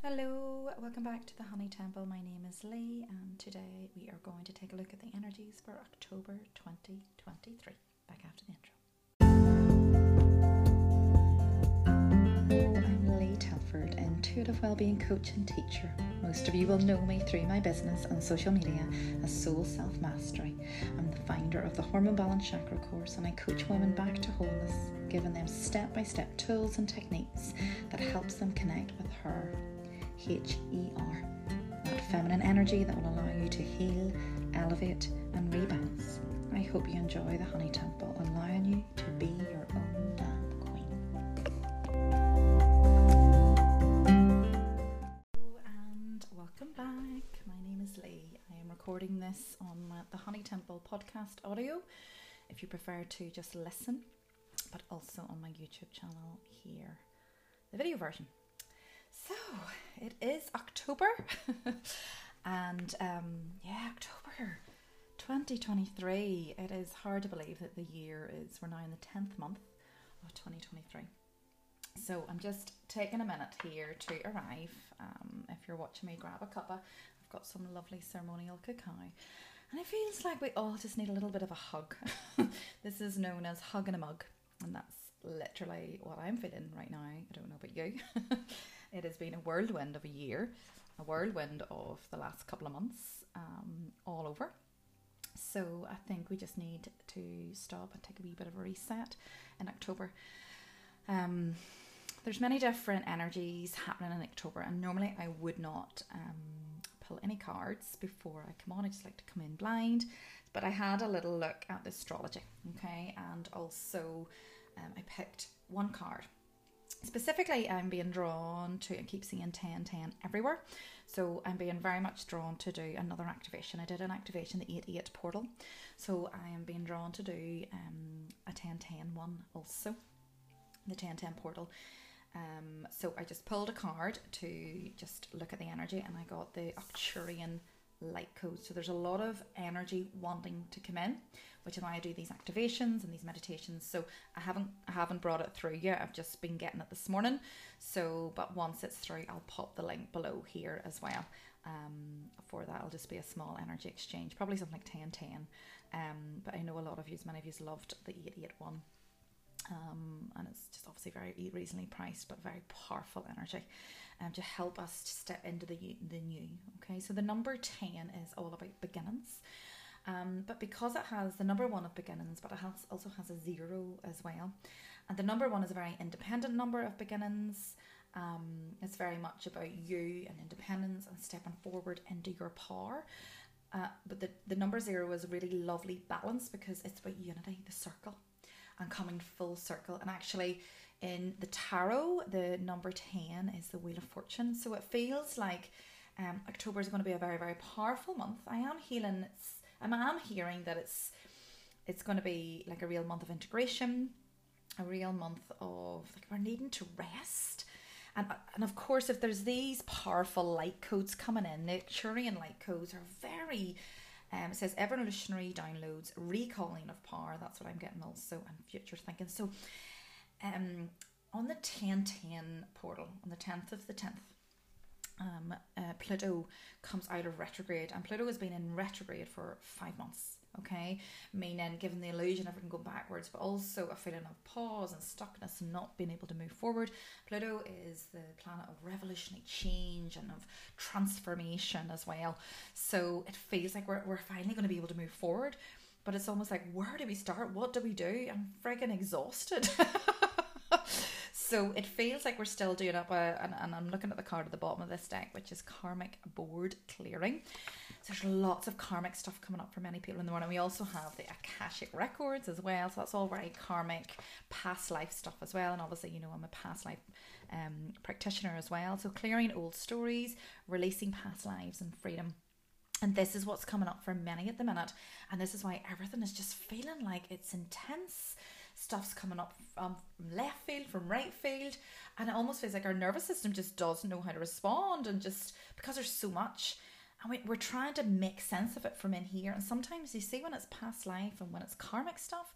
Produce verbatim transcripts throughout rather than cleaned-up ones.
Hello, welcome back to the Honey Temple. My name is Lee, and today we are going to take a look at the energies for October twenty twenty-three. Back after the intro. I'm Lee Telford, intuitive wellbeing coach and teacher. Most of you will know me through my business and social media as Soul Self Mastery. I'm the founder of the Hormone Balance Chakra course, and I coach women back to wholeness, giving them step-by-step tools and techniques that helps them connect with her H E R, that feminine energy that will allow you to heal, elevate and rebalance. I hope you enjoy the Honey Temple, allowing you to be your own damn queen. Hello and welcome back. My name is Lee. I am recording this on my, the Honey Temple podcast audio, if you prefer to just listen, but also on my YouTube channel here, the video version. So, it is October, and um, yeah, October twenty twenty-three. It is hard to believe that the year is, we're now in the tenth month of twenty twenty-three. So, I'm just taking a minute here to arrive. Um, if you're watching me, grab a cuppa. I've got some lovely ceremonial cacao, and it feels like we all just need a little bit of a hug. This is known as hug in a mug, and that's literally what I'm feeling right now. I don't know about you. It has been a whirlwind of a year, a whirlwind of the last couple of months, um, all over. So I think we just need to stop and take a wee bit of a reset in October. Um, there's many different energies happening in October, and normally I would not um, pull any cards before I come on. I just like to come in blind, but I had a little look at the astrology, okay, and also um, I picked one card. Specifically, I'm being drawn to, I keep seeing ten ten everywhere, so I'm being very much drawn to do another activation. I did an activation, the eight eight portal, so I am being drawn to do um, a ten ten one also, the ten ten portal. Um, so I just pulled a card to just look at the energy, and I got the Arcturian light code. So there's a lot of energy wanting to come in, which is why I do these activations and these meditations. So I haven't I haven't brought it through yet. I've just been getting it this morning. So, but once it's through, I'll pop the link below here as well. Um, for that, it'll just be a small energy exchange, probably something like ten ten. Um, but I know a lot of you, many of you, loved the eight eight one. Um, and it's just obviously very reasonably priced, but very powerful energy, um, to help us to step into the the new. Okay, so the number ten is all about beginnings, um, but because it has the number one of beginnings, but it has, also has a zero as well, and the number one is a very independent number of beginnings. Um, it's very much about you and independence and stepping forward into your power. Uh, but the the number zero is a really lovely balance because it's about unity, the circle, and coming full circle. And actually in the tarot, the number ten is the Wheel of Fortune. So it feels like um, October is going to be a very, very powerful month. I am healing, it's, I am hearing that it's it's going to be like a real month of integration, a real month of like we're needing to rest. And, and of course, if there's these powerful light codes coming in, the Arcturian light codes are very... Um, it says evolutionary downloads, recalling of power. That's what I'm getting also, and future thinking. So um, on the ten ten portal, on the tenth of the tenth, um, uh, Pluto comes out of retrograde, and Pluto has been in retrograde for five months. Okay, meaning giving the illusion of everything going backwards, but also a feeling of pause and stuckness and not being able to move forward. Pluto is the planet of revolutionary change and of transformation as well. So it feels like we're, we're finally going to be able to move forward, but it's almost like, where do we start? What do we do? I'm friggin' exhausted. So it feels like we're still doing up a, and, and I'm looking at the card at the bottom of this deck, which is karmic board clearing. So there's lots of karmic stuff coming up for many people in the morning. We also have the Akashic records as well. So that's all very karmic past life stuff as well. And obviously, you know, I'm a past life um, practitioner as well. So clearing old stories, releasing past lives and freedom. And this is what's coming up for many at the minute. And this is why everything is just feeling like it's intense. Stuff's coming up from left field, from right field, and it almost feels like our nervous system just doesn't know how to respond, and just because there's so much, and we, we're trying to make sense of it from in here. And sometimes you see when it's past life and when it's karmic stuff,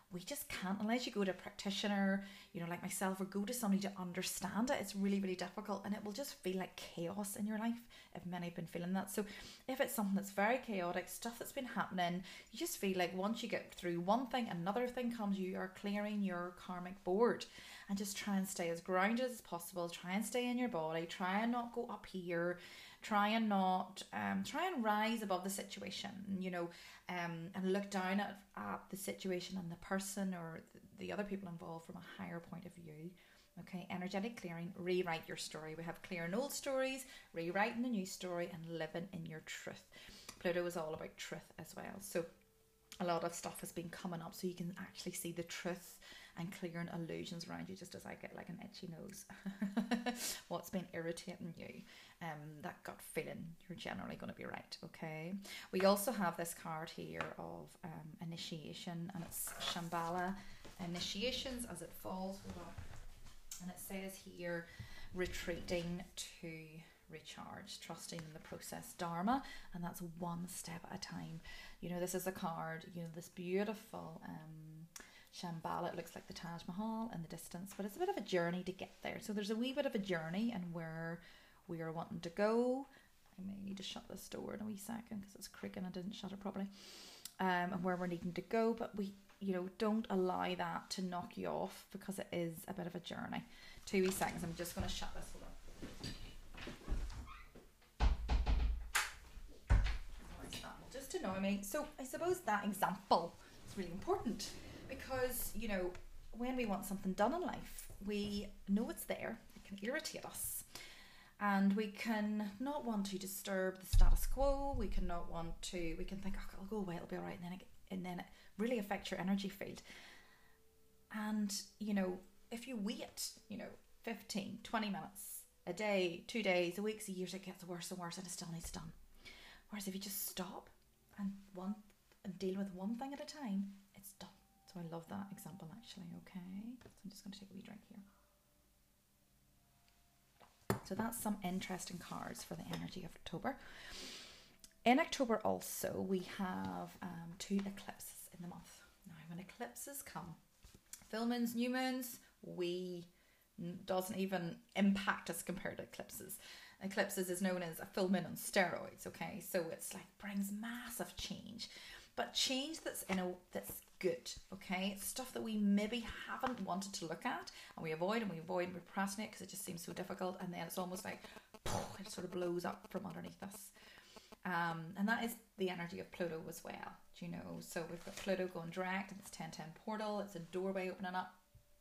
we just can't, unless you go to a practitioner, you know, like myself, or go to somebody to understand it. It's really, really difficult, and it will just feel like chaos in your life, if many have been feeling that. So if it's something that's very chaotic, stuff that's been happening, you just feel like once you get through one thing, another thing comes, you are clearing your karmic board. And just try and stay as grounded as possible. Try and stay in your body. Try and not go up here. Try and not, um, try and rise above the situation, you know, um, and look down at, at the situation and the person or the other people involved from a higher point of view. Okay, energetic clearing, rewrite your story. We have clearing old stories, rewriting the new story, and living in your truth. Pluto is all about truth as well. So a lot of stuff has been coming up, so you can actually see the truth and clearing illusions around you, just as I get like an itchy nose. What's been irritating you, um, that gut feeling, you're generally going to be right, okay? We also have this card here of um, initiation, and it's Shambhala initiations as it falls. Hold on. And it says here, retreating to recharge, trusting in the process, Dharma, and that's one step at a time. You know, this is a card, you know, this beautiful um Shambhala. It looks like the Taj Mahal in the distance, but it's a bit of a journey to get there. So there's a wee bit of a journey, and where we are wanting to go. I may need to shut this door in a wee second because it's creaking. I didn't shut it properly. Um, and where we're needing to go, but we, you know, don't allow that to knock you off, because it is a bit of a journey. Two wee seconds. I'm just going to shut this. Hold on. That will just annoy me. So I suppose that example is really important. Because, you know, when we want something done in life, we know it's there. It can irritate us. And we can not want to disturb the status quo. We can not want to, we can think, oh, I'll go away, it'll be all right. And then it, and then it really affects your energy field. And, you know, if you wait, you know, fifteen, twenty minutes, a day, two days, a week, a year, it gets worse and worse, and it still needs done. Whereas if you just stop and one and deal with one thing at a time, it's done. So I love that example, actually. Okay, so I'm just going to take a wee drink here. So that's some interesting cards for the energy of October. In October also, we have um, two eclipses in the month. Now, when eclipses come, full moons, new moons, we doesn't even impact us compared to eclipses. Eclipses is known as a full moon on steroids. Okay, so it's like brings massive change, but change that's in a that's good. Okay, it's stuff that we maybe haven't wanted to look at, and we avoid and we avoid and we procrastinate because it just seems so difficult, and then it's almost like it sort of blows up from underneath us. Um, and that is the energy of Pluto as well, do you know? So we've got Pluto going direct, and it's ten ten portal, it's a doorway opening up,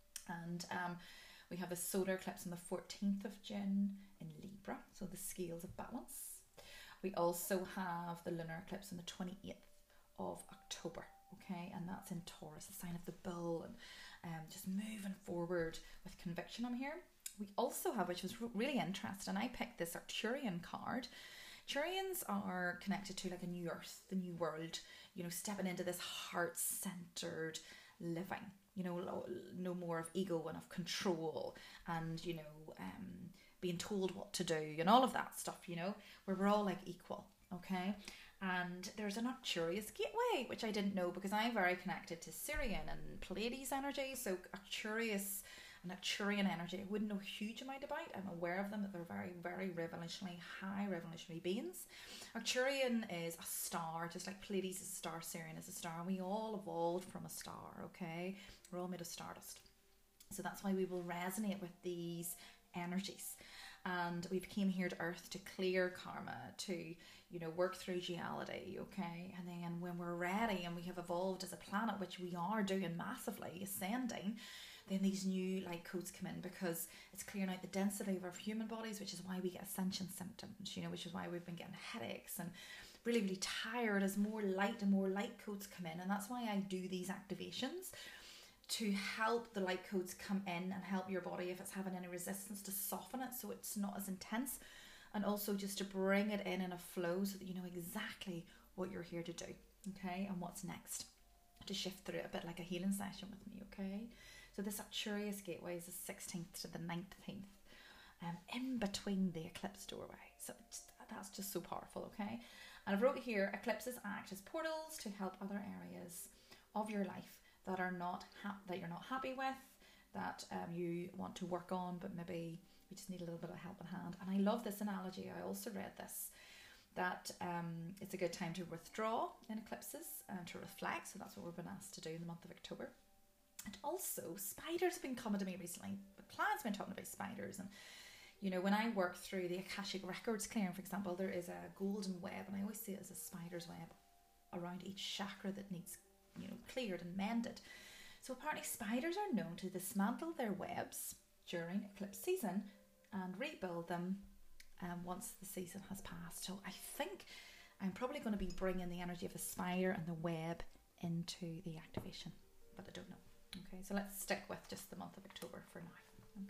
and um, we have a solar eclipse on the fourteenth of June in Libra, so the scales of balance. We also have the lunar eclipse on the twenty-eighth of October, okay, and that's in Taurus, a sign of the bull, and um, just moving forward with conviction. I'm here. We also have, which was really interesting, I picked this Arcturian card. Arcturians are connected to like a new earth, the new world, you know, stepping into this heart-centered living, you know, no more of ego and of control, and, you know, um, being told what to do and all of that stuff, you know, where we're all like equal, okay? And there's an Arcturus gateway, which I didn't know because I'm very connected to Sirian and Pleiades energy, so Arcturus and Arcturian energy I wouldn't know a huge amount about. I'm aware of them, that they're very, very revolutionary, high revolutionary beings. Arcturian is a star, just like Pleiades is a star, Sirian is a star, and we all evolved from a star, okay? We're all made of stardust. So that's why we will resonate with these energies. And we've came here to Earth to clear karma, to, you know, work through duality, okay? And then when we're ready and we have evolved as a planet, which we are doing massively, ascending, then these new light codes come in, because it's clearing out the density of our human bodies, which is why we get ascension symptoms, you know, which is why we've been getting headaches and really, really tired as more light and more light codes come in. And that's why I do these activations, to help the light codes come in and help your body, if it's having any resistance, to soften it so it's not as intense, and also just to bring it in in a flow so that you know exactly what you're here to do, okay, and what's next, to shift through it a bit like a healing session with me, okay? So this Arcturus gateway is the sixteenth to the nineteenth, um, in between the eclipse doorway. So it's, that's just so powerful, okay? And I've wrote here, eclipses act as portals to help other areas of your life that are not ha- that you're not happy with, that um, you want to work on, but maybe you just need a little bit of help in hand. And I love this analogy. I also read this, that um, it's a good time to withdraw in eclipses and to reflect. So that's what we've been asked to do in the month of October. And also, spiders have been coming to me recently. The client's been talking about spiders, and you know, when I work through the Akashic Records clearing, for example, there is a golden web, and I always see it as a spider's web around each chakra that needs, you know, cleared and mended. So apparently spiders are known to dismantle their webs during eclipse season and rebuild them um, once the season has passed. So I think I'm probably going to be bringing the energy of the spider and the web into the activation, but I don't know. Okay, so let's stick with just the month of October for now.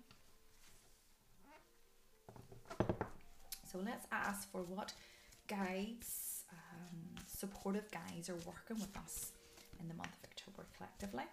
Okay. So let's ask for what guides, um, supportive guides are working with us in the month of October collectively.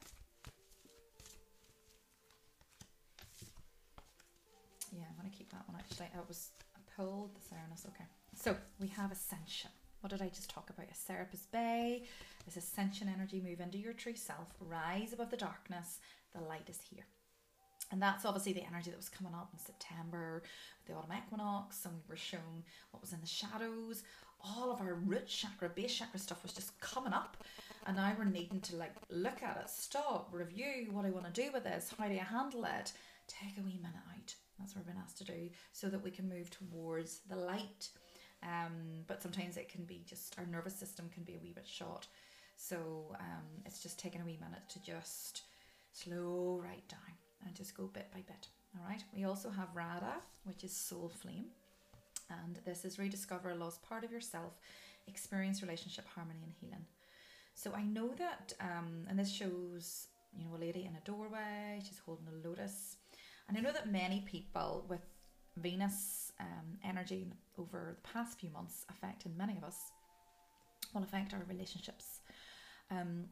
Yeah, I'm going to keep that one actually. I was I pulled the Serenus. Okay, so we have Ascension. What did I just talk about? A Serapis Bay, this Ascension energy. Move into your true self, rise above the darkness. The light is here. And that's obviously the energy that was coming up in September with the autumn equinox, and we were shown what was in the shadows. All of our root chakra, base chakra stuff was just coming up, and now we're needing to like look at it, stop, review what I want to do with this, how do I handle it, take a wee minute out. That's what we've been asked to do, so that we can move towards the light. Um, but sometimes it can be just, our nervous system can be a wee bit short, so um, it's just taking a wee minute to just slow right down and just go bit by bit. All right. We also have Radha, which is soul flame, and this is rediscover a lost part of yourself, experience relationship harmony and healing. So I know that, um, and this shows, you know, a lady in a doorway, she's holding a lotus, and I know that many people with Venus um, energy over the past few months affecting many of us will affect our relationships. Um,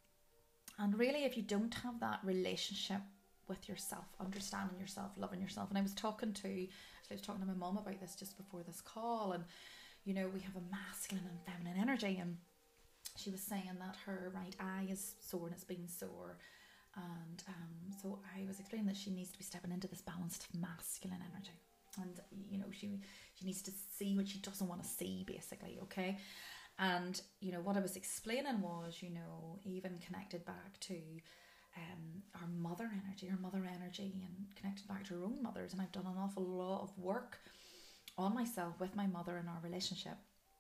and really, if you don't have that relationship with yourself, understanding yourself, loving yourself, and I was talking to, actually I was talking to my mom about this just before this call, and you know, we have a masculine and feminine energy, and she was saying that her right eye is sore and it's been sore. And um, so I was explaining that she needs to be stepping into this balanced masculine energy. And, you know, she she needs to see what she doesn't want to see, basically, okay? And, you know, what I was explaining was, you know, even connected back to um, our mother energy, our mother energy, and connected back to our own mothers. And I've done an awful lot of work on myself with my mother and our relationship.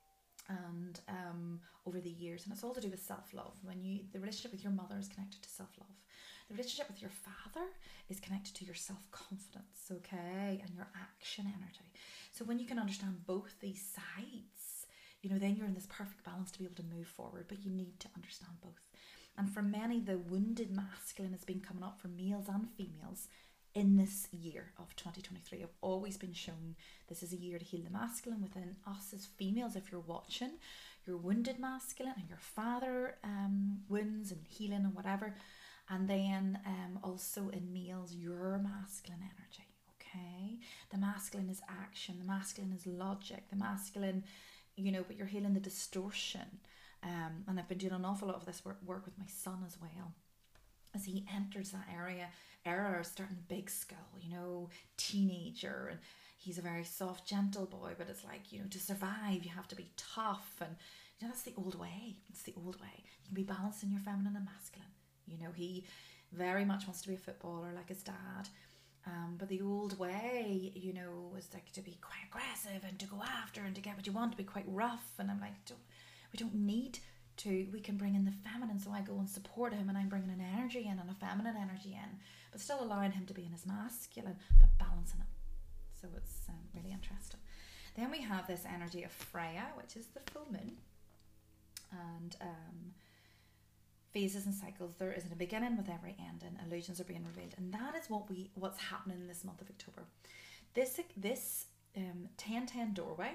And um, over the years, and it's all to do with self-love. When you, the relationship with your mother is connected to self-love. The relationship with your father is connected to your self-confidence, okay, and your action energy. So when you can understand both these sides, you know, then you're in this perfect balance to be able to move forward, but you need to understand both. And for many, the wounded masculine has been coming up for males and females in this year of twenty twenty-three. I've always been shown this is a year to heal the masculine within us as females. If you're watching your wounded masculine and your father um, wounds and healing and whatever, and then um, also in males, your masculine energy, okay? The masculine is action, the masculine is logic, the masculine, you know, but you're healing the distortion. Um, and I've been doing an awful lot of this work, work with my son as well. As he enters that area, era starting big skull, you know, teenager, and he's a very soft, gentle boy, but it's like, you know, to survive, you have to be tough, and you know, that's the old way. It's the old way. You can be balancing your feminine and masculine. You know, he very much wants to be a footballer like his dad, um, but the old way, you know, was like to be quite aggressive and to go after and to get what you want, to be quite rough. And I'm like, don't, we don't need to, we can bring in the feminine. So I go and support him, and I'm bringing an energy in and a feminine energy in, but still allowing him to be in his masculine, but balancing it. So it's um, really interesting. Then we have this energy of Freya, which is the full moon, and um, phases and cycles. There isn't a beginning with every ending. Illusions are being revealed, and that is what we what's happening in this month of October. This this um, ten ten doorway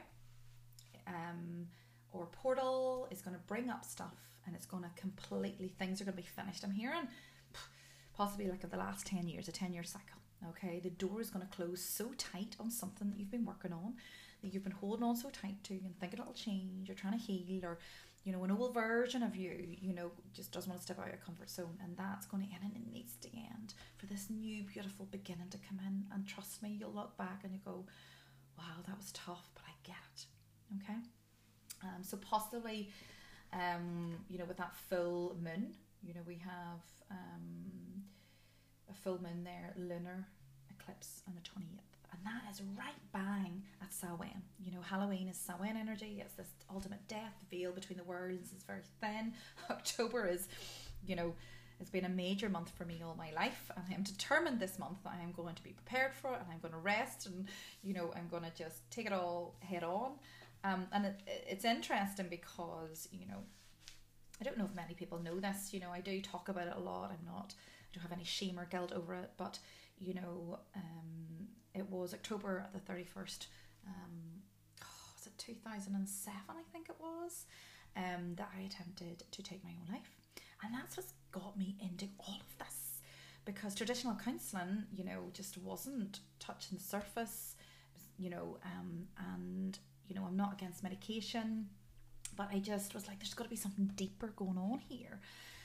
um, or portal is going to bring up stuff, and it's going to completely, things are going to be finished. I'm hearing possibly like of the last ten years, a ten year cycle. Okay, the door is going to close so tight on something that you've been working on, that you've been holding on so tight to, and thinking it'll change, or trying to heal, or you know, an old version of you, you know, just doesn't want to step out of your comfort zone, and that's going to end and it needs to end for this new beautiful beginning to come in. And trust me, you'll look back and you go, wow, that was tough, but I get it. Okay. Um, so possibly, um, you know, with that full moon, you know, we have um, a full moon there, lunar eclipse on the twenty-eighth. And that is right bang at Samhain. You know, Halloween is Samhain energy. It's this ultimate death. The veil between the worlds is very thin. October is, you know, it's been a major month for me all my life. And I am determined this month that I am going to be prepared for it. And I'm going to rest. And, you know, I'm going to just take it all head on. Um, and it, it's interesting because, you know, I don't know if many people know this. You know, I do talk about it a lot. I'm not, I don't have any shame or guilt over it. But, you know, um, it was October the thirty-first, um, oh, was it two thousand seven, I think it was, um, that I attempted to take my own life. And that's what's got me into all of this, because traditional counselling, you know, just wasn't touching the surface, you know, um, and, you know, I'm not against medication, but I just was like, there's got to be something deeper going on here,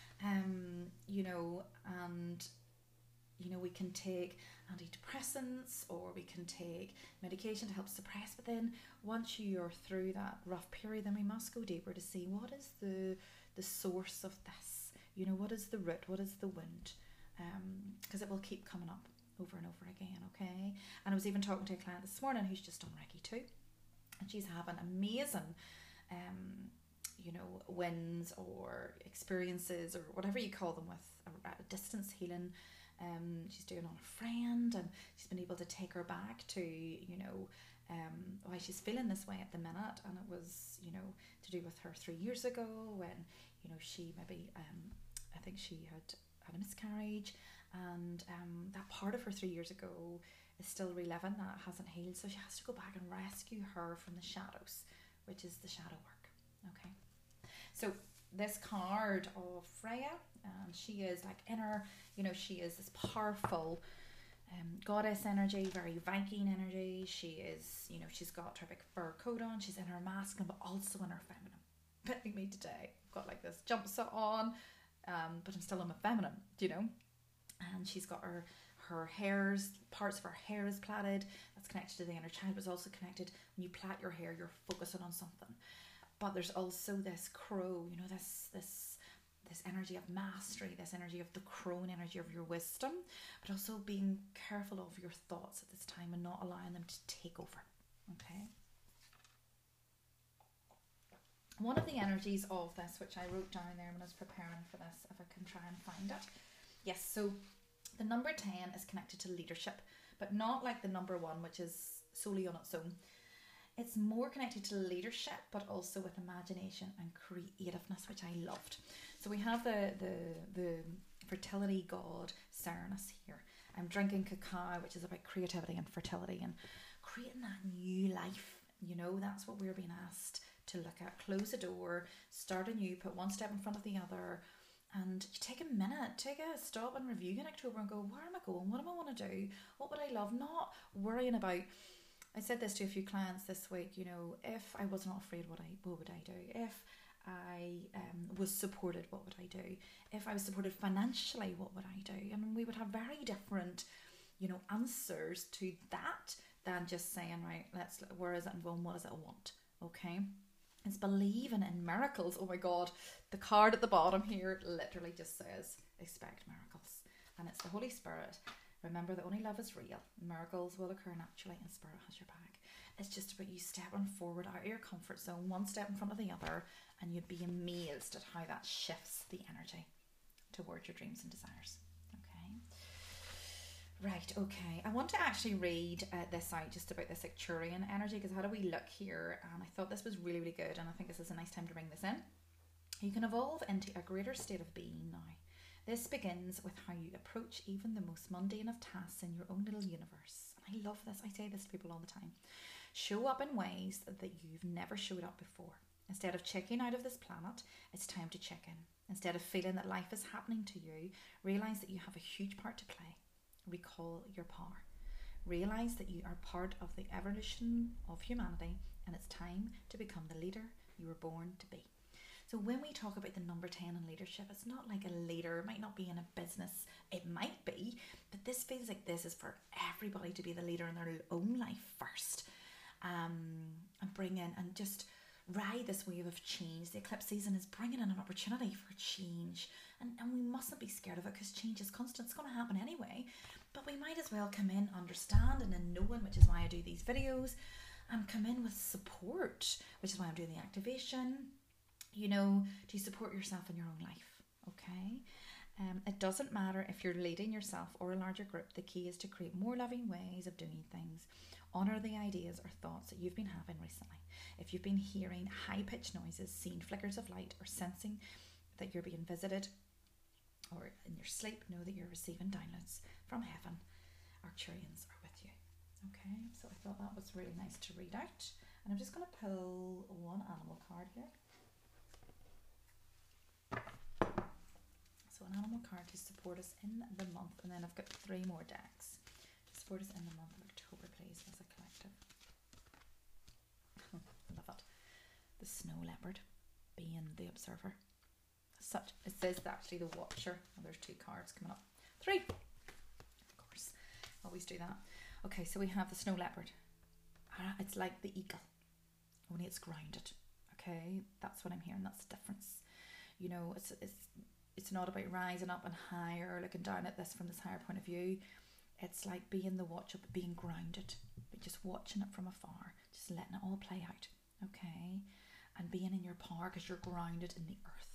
um, you know, and, you know, we can take antidepressants or we can take medication to help suppress, but then once you're through that rough period, then we must go deeper to see what is the the source of this, you know, what is the root, what is the wound, because um, it will keep coming up over and over again. Okay. And I was even talking to a client this morning who's just done Reiki too, and she's having amazing um you know, wins or experiences or whatever you call them with a, a distance healing. Um, she's doing on a friend, and she's been able to take her back to, you know, um, why she's feeling this way at the minute. And it was, you know, to do with her three years ago when, you know, she maybe, um, I think she had had a miscarriage, and um, that part of her three years ago is still reliving, that hasn't healed. So she has to go back and rescue her from the shadows, which is the shadow work. Okay. So this card of Freya, and she is like inner, you know, she is this powerful um, goddess energy, very Viking energy. She is, you know, she's got terrific fur coat on, she's in her masculine, but also in her feminine. But like me today, I've got like this jumpsuit on, um, but I'm still in my feminine, you know. And she's got her her hairs, parts of her hair is plaited. That's connected to the inner child, but it's also connected when you plait your hair, you're focusing on something. But there's also this crow, you know, this this this energy of mastery, this energy of the crone energy of your wisdom, but also being careful of your thoughts at this time and not allowing them to take over. Okay. One of the energies of this, which I wrote down there when I was preparing for this, if I can try and find it. Yes, so the number ten is connected to leadership, but not like the number one, which is solely on its own. It's more connected to leadership, but also with imagination and creativeness, which I loved. So we have the the the fertility god Cernus here. I'm drinking cacao, which is about creativity and fertility and creating that new life. You know, that's what we're being asked to look at. Close a door, start anew, put one step in front of the other, and you take a minute, take a stop and review in October and go, where am I going? What do I want to do? What would I love? Not worrying about. I said this to a few clients this week, you know, if I was not afraid, what I what would I do? If I um, was supported, what would I do? If I was supported financially, what would I do? I mean, we would have very different, you know, answers to that than just saying, right, let's, where is it and well, what does it want? Okay. It's believing in miracles. Oh my God. The card at the bottom here literally just says, expect miracles. And it's the Holy Spirit. Remember that only love is real. Miracles will occur naturally and Spirit has your back. It's just about you stepping forward out of your comfort zone, one step in front of the other, and you'd be amazed at how that shifts the energy towards your dreams and desires. Okay. Right, okay. I want to actually read uh, this out just about this Arcturian energy, because I had a wee look here and I thought this was really, really good, and I think this is a nice time to bring this in. You can evolve into a greater state of being now. This begins with how you approach even the most mundane of tasks in your own little universe. And I love this. I say this to people all the time. Show up in ways that you've never showed up before. Instead of checking out of this planet, it's time to check in. Instead of feeling that life is happening to you, realise that you have a huge part to play. Recall your power. Realise that you are part of the evolution of humanity, and it's time to become the leader you were born to be. So So when we talk about the number ten in leadership, it's not like a leader, it might not be in a business, it might be, but this feels like this is for everybody to be the leader in their own life first. Um, and bring in and just ride this wave of change. The eclipse season is bringing in an opportunity for change, and, and we mustn't be scared of it, because change is constant. It's going to happen anyway, but we might as well come in understanding and knowing, which is why I do these videos, and come in with support, which is why I'm doing the activation, you know, to support yourself in your own life. Okay, um, it doesn't matter if you're leading yourself or a larger group. The key is to create more loving ways of doing things. Honour the ideas or thoughts that you've been having recently. If you've been hearing high-pitched noises, seeing flickers of light, or sensing that you're being visited, or in your sleep, know that you're receiving downloads from heaven. Arcturians are with you. Okay, so I thought that was really nice to read out. And I'm just going to pull one animal card here. So an animal card to support us in the month, and then I've got three more decks to support us in the month of October, please, as a collective. I love it. The snow leopard being the observer. Such, it says actually the watcher. Oh, there's two cards coming up. Three. Of course, always do that. Okay, so we have the snow leopard. Ah, it's like the eagle, only it's grounded. Okay, that's what I'm hearing. That's the difference. You know, it's it's it's not about rising up and higher, looking down at this from this higher point of view. It's like being the watcher, but being grounded, but just watching it from afar, just letting it all play out. Okay, and being in your power because you're grounded in the earth.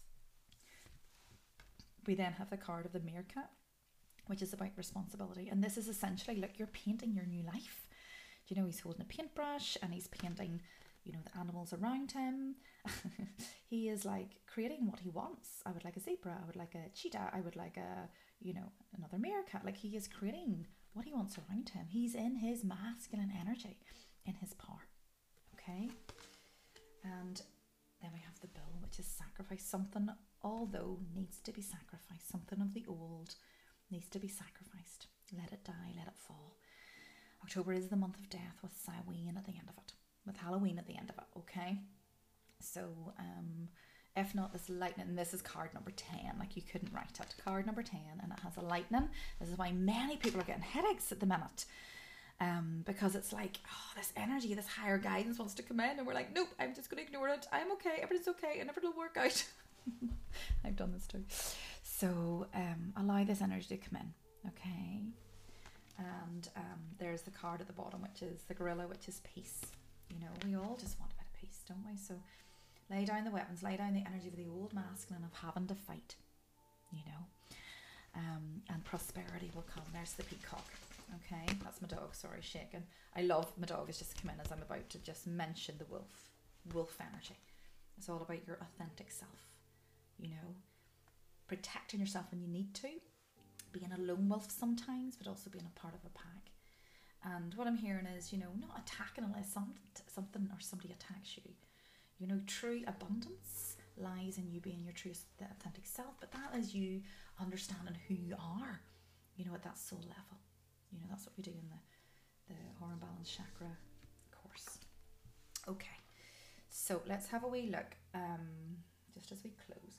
We then have the card of the meerkat, which is about responsibility, and this is essentially like you're painting your new life. Do you know, he's holding a paintbrush and he's painting, you know, the animals around him. He is like creating what he wants. I would like a zebra, I would like a cheetah, I would like a, you know, another meerkat. Like, he is creating what he wants around him. He's in his masculine energy, in his power. Okay, and then we have the bull, which is sacrifice. Something, although, needs to be sacrificed. Something of the old needs to be sacrificed. Let it die, let it fall. October is the month of death, with Samhain at the end of it, with Halloween at the end of it. Okay, so um if not, this lightning, and this is card number ten, like you couldn't write it, card number ten, and it has a lightning. This is why many people are getting headaches at the minute, um because it's like, oh, this energy, this higher guidance wants to come in, and we're like, nope, I'm just going to ignore it. I'm okay, everything's okay, and everything will work out. I've done this too. So um allow this energy to come in. Okay, and um there's the card at the bottom, which is the gorilla, which is peace. You know, we all just want a bit of peace, don't we? So lay down the weapons, lay down the energy of the old masculine of having to fight, you know, um, and prosperity will come. There's the peacock. Okay, that's my dog, sorry, shaking. I love, my dog has just come in as I'm about to just mention the wolf, wolf energy. It's all about your authentic self, you know, protecting yourself when you need to, being a lone wolf sometimes, but also being a part of a pack. And what I'm hearing is, you know, not attacking unless some, something or somebody attacks you. You know, true abundance lies in you being your true authentic self, but that is you understanding who you are, you know, at that soul level. You know, that's what we do in the, the Aura and Balance Chakra course. Okay, so let's have a wee look, um, just as we close.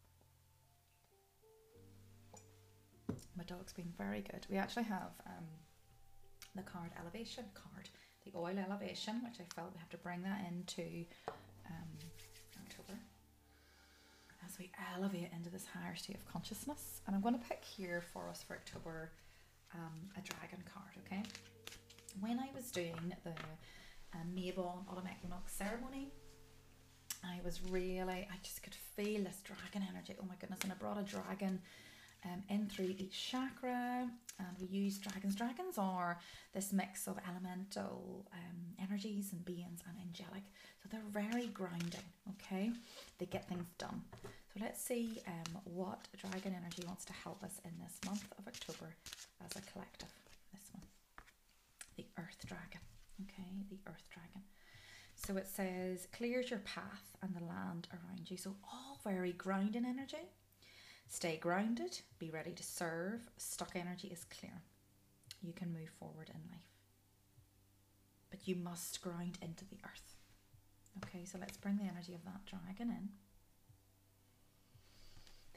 My dog's been very good. We actually have um, the card elevation card, the oil elevation, which I felt we have to bring that into um, October as we elevate into this higher state of consciousness. And I'm going to pick here for us for October um, a dragon card. Okay, when I was doing the uh, Mabon autumn equinox ceremony, I was really, I just could feel this dragon energy. Oh my goodness! And I brought a dragon Um, in through each chakra, and we use dragons. Dragons are this mix of elemental um, energies and beings and angelic, so they're very grounding. Okay, they get things done. So let's see um, what dragon energy wants to help us in this month of October as a collective. This one, the earth dragon. Okay, the earth dragon. So it says clears your path and the land around you. So all very grounding energy. Stay grounded, be ready to serve. Stuck energy is clear. You can move forward in life, but you must ground into the earth. Okay, so let's bring the energy of that dragon in.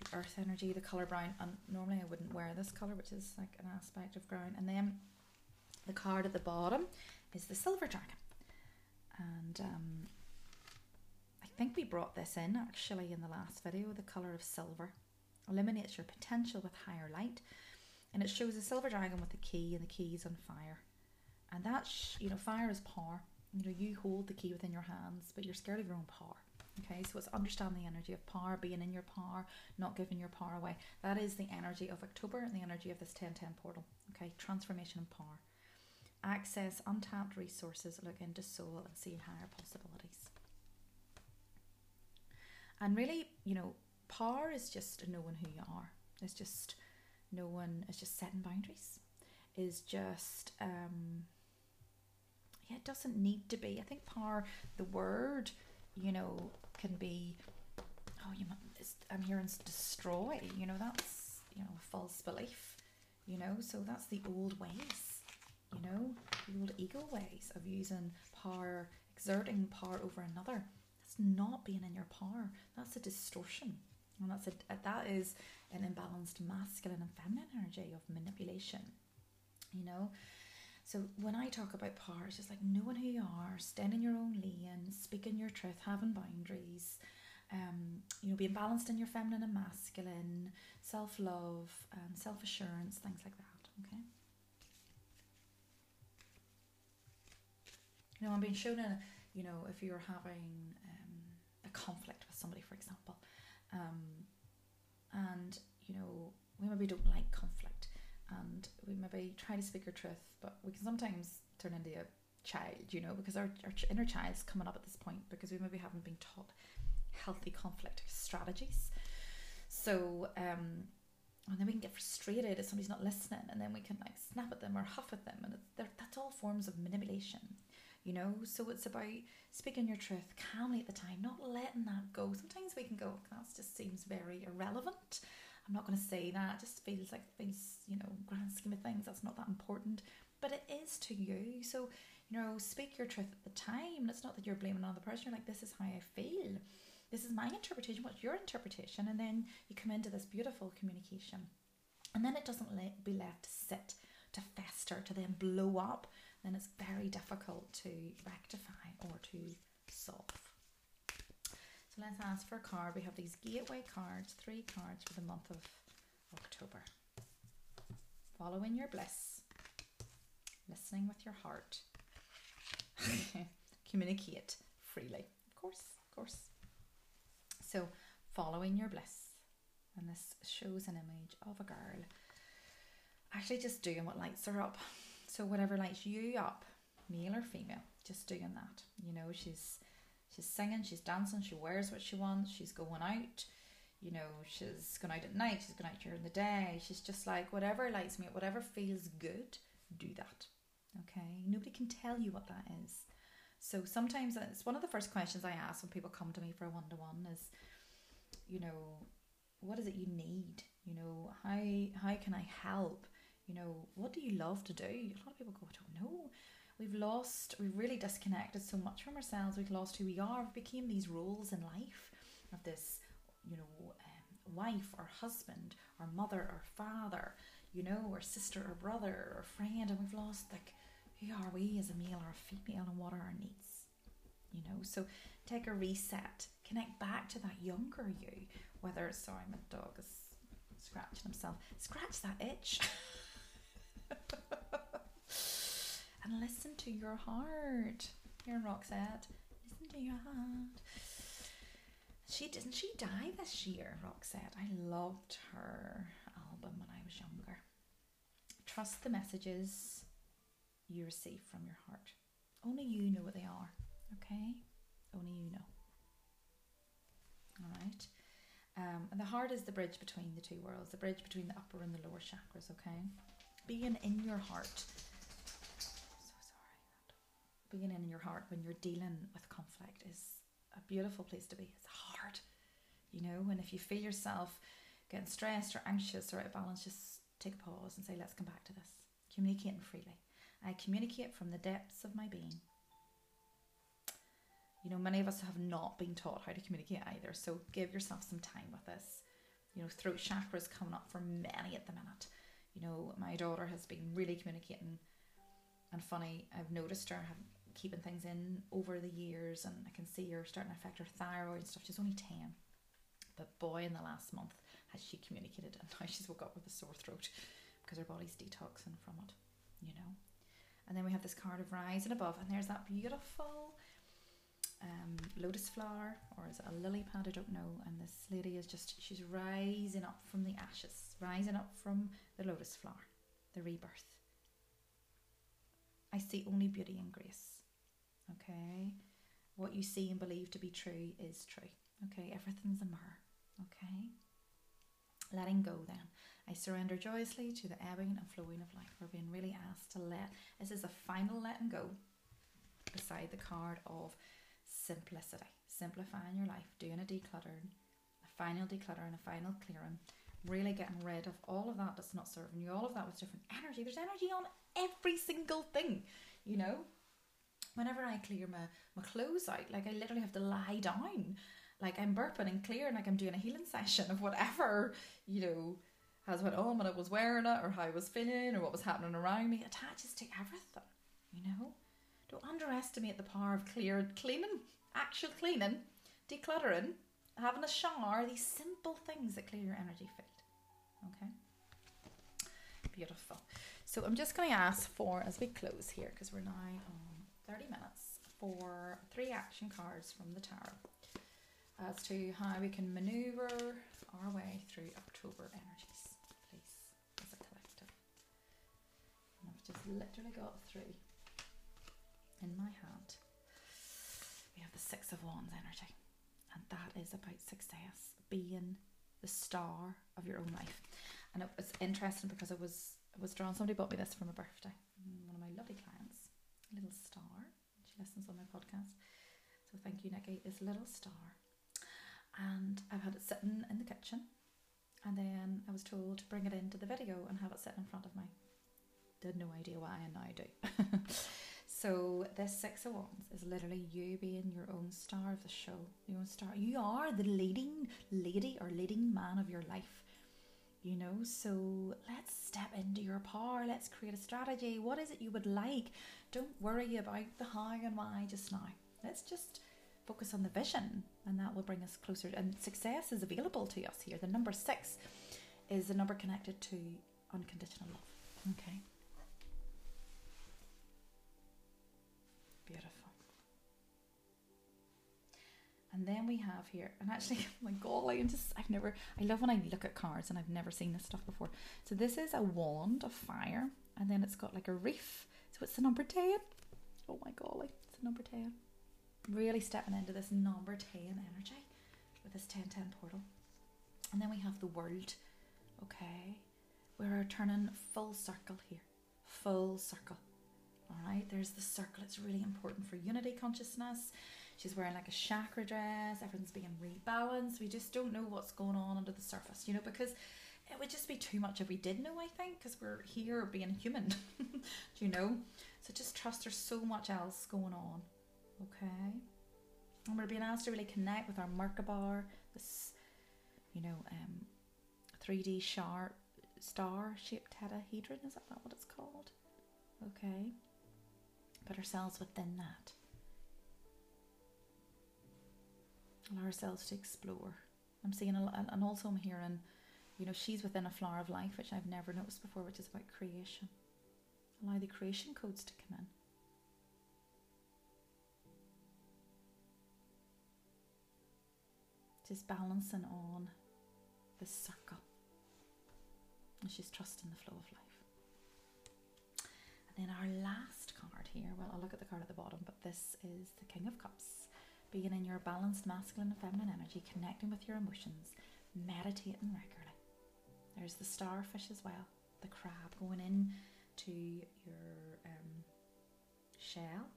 the earth energy, the colour brown. And normally I wouldn't wear this colour, which is like an aspect of ground. And then the card at the bottom is the silver dragon. And um, I think we brought this in actually in the last video. The colour of silver eliminates your potential with higher light. And it shows a silver dragon with the key, and the key is on fire. And that's, you know, fire is power. You know, you hold the key within your hands, but you're scared of your own power. Okay, so it's understand the energy of power, being in your power, not giving your power away. That is the energy of October and the energy of this ten ten portal. Okay, transformation and power. Access untapped resources, look into soul and see higher possibilities. And really, you know, power is just knowing who you are. It's just knowing, it's just setting boundaries. Is just, um, yeah, it doesn't need to be. I think power, the word, you know, can be, oh, you might, I'm hearing destroy, you know, that's, you know, false belief, you know, so that's the old ways, you know, the old ego ways of using power, exerting power over another. That's not being in your power. That's a distortion. And that's a, that is an imbalanced masculine and feminine energy of manipulation, you know. So when I talk about power, it's just like knowing who you are, staying in your own lane, speaking your truth, having boundaries, um, you know, being balanced in your feminine and masculine, self-love, um, self-assurance, things like that, okay? You know, I'm being shown, a, you know, if you're having um, a conflict with somebody, for example, um, and, you know, we maybe don't like conflict, and we maybe try to speak our truth, but we can sometimes turn into a child, you know, because our, our inner child's coming up at this point because we maybe haven't been taught healthy conflict strategies. So, um, and then we can get frustrated if somebody's not listening, and then we can like snap at them or huff at them, and it's, that's all forms of manipulation, you know. So it's about speaking your truth calmly at the time, not letting that go. Sometimes we can go, that just seems very irrelevant. I'm not going to say that. It just feels like things, you know, grand scheme of things, that's not that important. But it is to you. So, you know, speak your truth at the time. It's not that you're blaming another person. You're like, this is how I feel. This is my interpretation. What's your interpretation? And then you come into this beautiful communication. And then it doesn't let, be left to sit, to fester, to then blow up. Then it's very difficult to rectify or to solve. So let's ask for a card. We have these gateway cards, three cards for the month of October. Following your bliss. Listening with your heart. Communicate freely. Of course, of course. So, following your bliss. And this shows an image of a girl actually just doing what lights her up. So whatever lights you up, male or female, just doing that. You know, she's she's singing, she's dancing, she wears what she wants, she's going out, you know, she's going out at night, she's going out during the day. She's just like, whatever lights me up, whatever feels good, do that. Okay? Nobody can tell you what that is. So sometimes it's one of the first questions I ask when people come to me for a one-to-one is, you know, what is it you need? You know, how how can I help? You know, what do you love to do? A lot of people go, I don't know. We've lost, we've really disconnected so much from ourselves. We've lost who we are. We became these roles in life of this, you know, um, wife or husband or mother or father, you know, or sister or brother or friend. And we've lost, like, who are we as a male or a female and what are our needs? You know, so take a reset. Connect back to that younger you. Whether it's, sorry, my dog is scratching himself. Scratch that itch. And listen to your heart. Here, Roxette. Listen to your heart. She didn't she die this year, Roxette? I loved her album when I was younger. Trust the messages you receive from your heart. Only you know what they are. Okay? Only you know. Alright. Um, and the heart is the bridge between the two worlds, the bridge between the upper and the lower chakras, okay? Being in your heart. So sorry. Being in your heart when you're dealing with conflict is a beautiful place to be. It's hard, you know, and if you feel yourself getting stressed or anxious or out of balance, just take a pause and say, let's come back to this. Communicating freely. I communicate from the depths of my being. You know, many of us have not been taught how to communicate either, so give yourself some time with this. You know, throat chakra is coming up for many at the minute. You know, my daughter has been really communicating, and funny, I've noticed her have, keeping things in over the years, and I can see her starting to affect her thyroid and stuff. She's only ten, but boy, in the last month has she communicated, and now she's woke up with a sore throat because her body's detoxing from it, you know. And then we have this card of rise and above, and there's that beautiful um, lotus flower, or is it a lily pad? I don't know. And this lady is just, she's rising up from the ashes, rising up from the lotus flower, the rebirth. I see only beauty and grace. Okay, what you see and believe to be true is true. Okay, everything's a mirror. Okay, letting go then. I surrender joyously to the ebbing and flowing of life. We're being really asked to let, this is a final letting go beside the card of simplicity. Simplifying your life, doing a decluttering, a final decluttering, a final clearing, really getting rid of all of that that's not serving you, all of that was different energy. There's energy on every single thing, you know. Whenever I clear my, my clothes out, like I literally have to lie down, like I'm burping and clearing, like I'm doing a healing session of whatever, you know, has went on when I was wearing it, or how I was feeling, or what was happening around me. It attaches to everything, you know. Don't underestimate the power of clear cleaning, actual cleaning, decluttering, having a shower, these simple things that clear your energy field. Okay, beautiful. So I'm just going to ask for, as we close here, because we're now on thirty minutes, for three action cards from the tarot as to how we can maneuver our way through October energies, please, as a collective. And I've just literally got three in my hand. We have the Six of Wands energy, and that is about success, being the star of your own life. And it was interesting because it was it was drawn, somebody bought me this for my birthday, one of my lovely clients, Little Star. She listens on my podcast, so thank you, Nikki. Is Little Star. And I've had it sitting in the kitchen, and then I was told to bring it into the video and have it sitting in front of me. Did no idea why, and now I do. So this Six of Wands is literally you being your own star of the show, your own star. You are the leading lady or leading man of your life, you know. So let's step into your power. Let's create a strategy. What is it you would like? Don't worry about the how and why just now. Let's just focus on the vision, and that will bring us closer. And success is available to us here. The number six is the number connected to unconditional love. Okay. Beautiful. And then we have here, and actually, oh my God, I just, I've never, I love when I look at cards and I've never seen this stuff before. So this is a wand of fire, and then it's got like a reef. So it's the number ten. Oh my golly, it's the number ten. Really stepping into this number ten energy with this ten ten portal. And then we have the world. Okay, we're turning full circle here. Full circle. Alright, there's the circle. It's really important for unity consciousness. She's wearing like a chakra dress. Everything's being rebalanced. We just don't know what's going on under the surface, you know, because it would just be too much if we did know, I think, because we're here being human. Do you know? So just trust there's so much else going on. Okay, and we're being asked to really connect with our Merkaba, this, you know, um, three D sharp star shaped tetrahedron. Is that what it's called? Okay, put ourselves within that. Allow ourselves to explore. I'm seeing, a, and also I'm hearing, you know, she's within a flower of life, which I've never noticed before, which is about creation. Allow the creation codes to come in. Just balancing on this circle, and she's trusting the flow of life. And then our last card here, well, I'll look at the card at the bottom, but this is the King of Cups, being in your balanced masculine and feminine energy, connecting with your emotions, meditating regularly. There's the starfish as well, the crab going in to your um, shell,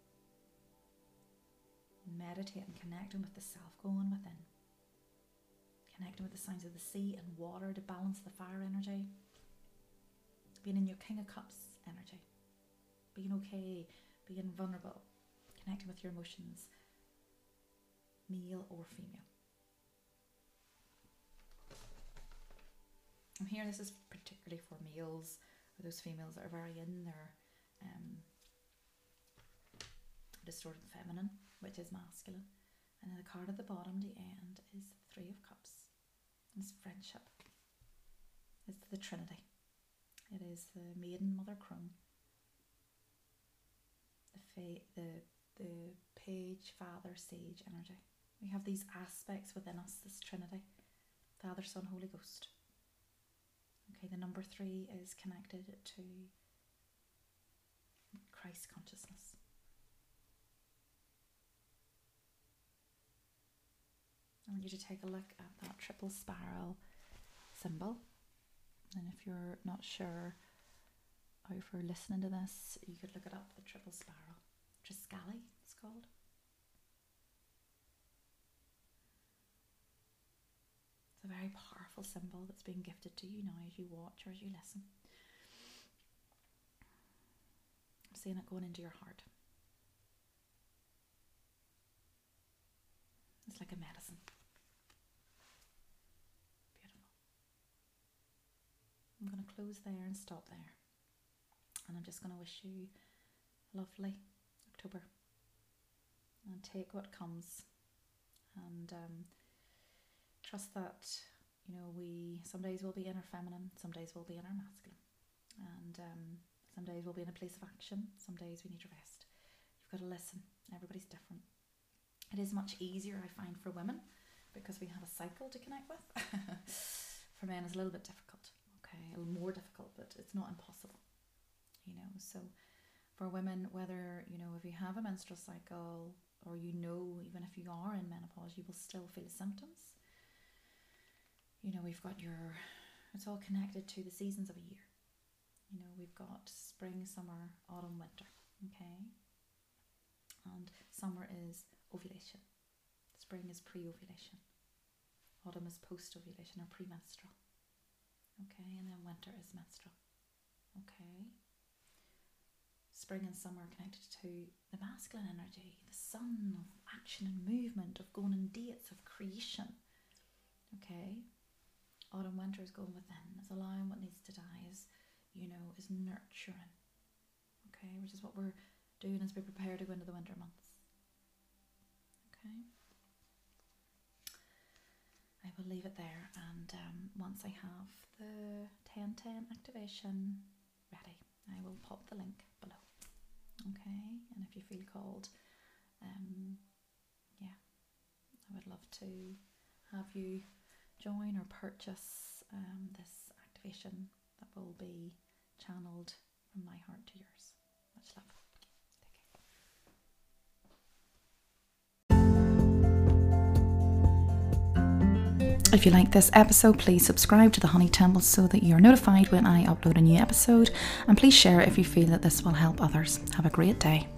meditating, connecting with the self, going within. Connecting with the signs of the sea and water to balance the fire energy. Being in your King of Cups energy. Being okay, being vulnerable. Connecting with your emotions. Male or female. And here this is particularly for males, or those females that are very in their um, distorted feminine, which is masculine. And then the card at the bottom, the end, is the Three of Cups. It's friendship. It's the Trinity. It is the Maiden Mother Crone. The fa- the the Page, Father, Sage energy. We have these aspects within us, this Trinity. Father, Son, Holy Ghost. Okay, the number three is connected to Christ consciousness. I want you to take a look at that triple spiral symbol. And if you're not sure, or if you're listening to this, you could look it up, the triple spiral. Triskeli, it's called. It's a very powerful symbol that's being gifted to you now as you watch or as you listen. I'm seeing it going into your heart. It's like a medicine. Beautiful. I'm going to close there and stop there. And I'm just going to wish you a lovely October. And take what comes. And um, trust that, you know, we, some days we'll be inner feminine, some days we'll be inner masculine. And um, some days we'll be in a place of action, some days we need to rest. You've got to listen. Everybody's different. It is much easier, I find, for women because we have a cycle to connect with. For men, it's a little bit difficult, okay, a little more difficult, but it's not impossible, you know. So for women, whether, you know, if you have a menstrual cycle or, you know, even if you are in menopause, you will still feel symptoms. You know, we've got your, it's all connected to the seasons of a year. You know, we've got spring, summer, autumn, winter, okay? And summer is ovulation. Spring is pre-ovulation. Autumn is post-ovulation or premenstrual. Okay, and then winter is menstrual. Okay. Spring and summer are connected to the masculine energy, the sun of action and movement, of going on dates, of creation. Okay. Autumn, winter is going within, is allowing what needs to die, is, you know, is nurturing. Okay, which is what we're doing as we prepare to go into the winter months. Okay. I will leave it there, and um, once I have the ten ten activation ready, I will pop the link below. Okay, and if you feel called, um, yeah, I would love to have you join or purchase um, this activation that will be channeled from my heart to yours. Much love. If you like this episode, please subscribe to the Honey Temple so that you're notified when I upload a new episode, and please share it if you feel that this will help others. Have a great day.